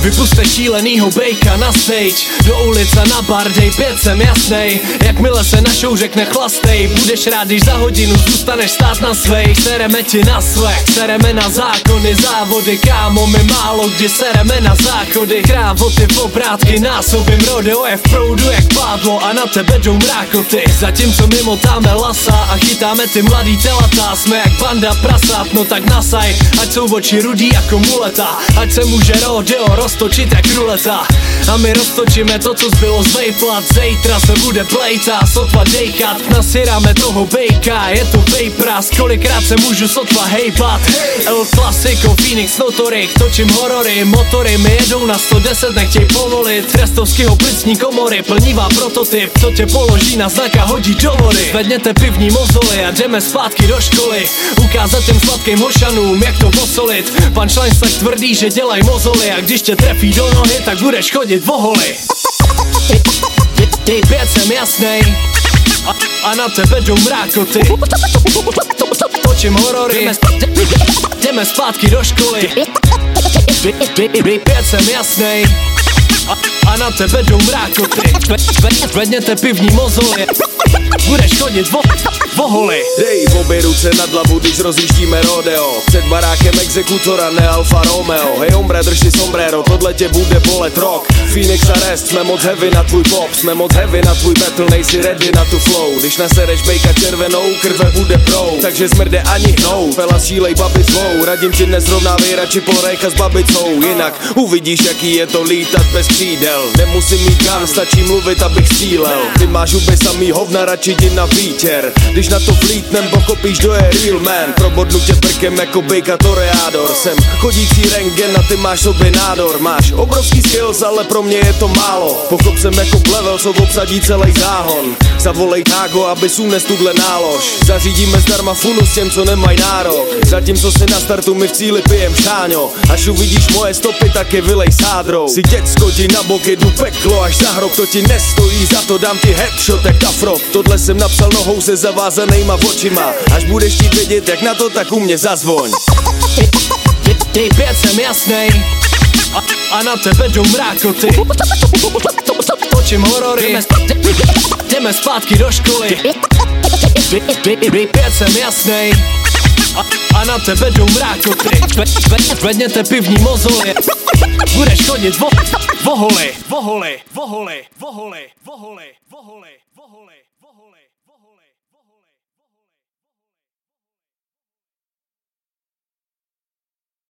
Vypuste šílenýho bejka na stage, do ulice na bar, dej 5, jsem jasnej. Jakmile se na show řekne chlastej, budeš rád, když za hodinu zůstaneš stát na svej. Sereme ti na svek, sereme na zákony, závody, kámo, my málo kdy sereme na záchody. Krávoty, obrátky, násobím, rodeo je v proudu jak pádlo a na tebe jdou mrákoty. Zatímco my motáme lasa a chytáme ty mladý telata, jsme jak banda prasat, no tak nasaj, ať jsou oči rudý jako muleta, ať se může rodeo roztočit jak ruleta. A my roztočíme to, co zbylo z vejplat, zítra se bude plejta, sotva dejkat, nasyráme toho bejka, je to vejpras, kolikrát se můžu sotva hejpat. El Clasico, Phoenix, Notorik, točím horory, motory mi jedou na 110, nechtěj povolit. Restovskýho plicní komory, plnívá prototyp, co tě položí na znak a hodí do vody. Zvedněte pivní mozoly a jdeme zpátky do školy, ukázat těm sladkým hošanům, jak to posolit. Punchlines tak tvrdý, že dělaj mozoly, a když tě trefí do nohy, tak budeš chodit voholy. Dej 5, jsem jasnej, a na tebe jdou mrákoty. Točím horory, jdeme zpátky do školy. Dej 5, jsem jasnej, a na tebe jdou mrákoty. Zvedněte pivní mozoly, budeš chodit voholy. Dej v obě ruce nad hlavu, když rozjíždíme rodeo. Před barákem exekutora, ne Alfa Romeo. Hej hombre, drž si sombrero, tohle tě bude bolet rok. Phoenix Arrest, jsme moc heavy na tvůj pop, jsme moc heavy na tvůj battle, nejsi ready na tu flow. Když nasereš bejka červenou, krve bude proud, takže smrde ani hnou. Fela šílej babi svou, radím ti nezrovnávej radši polrejka s babicou. Jinak uvidíš, jaký je to lítat bez křídel. Nemusím mít gun, stačí mluvit, abych střílel. Ty máš huby samý hovna, radši jdi na výtěr. Když na to vlítnem, pochopíš, kdo je real man. Probodnu tě brkem jako bejka toreador. Jsem chodící rentgen a ty máš sobě nádor. Máš obrovský skills, ale pro mě je to málo. Pochop jsem jako plevel, co obsadí celý záhon. Zavolej tágo, aby sunes tuhle nálož. Zařídíme zdarma funu s těm, co nemají nárok. Zatímco si na startu my v cíli pijem šáňo. Až uvidíš moje stopy, tak je vylej sádrou. Si děcko, jdi na bok, jedu peklo až za hrob. To ti nestojí, za to dám ti headshot jak afro. Tohle jsem napsal nohou se zavázanejma očima. Až budeš chtít vědět, jak na to, tak u mě zazvoň. Dej 5, jsem jasnej, a na tebe jdou mrákoty. Točím horory, jdeme zpátky do školy. Dej 5, jsem jasnej, a na tebe jdou mrákoty. Zvedněte pivní mozoly, budeš chodit voholy.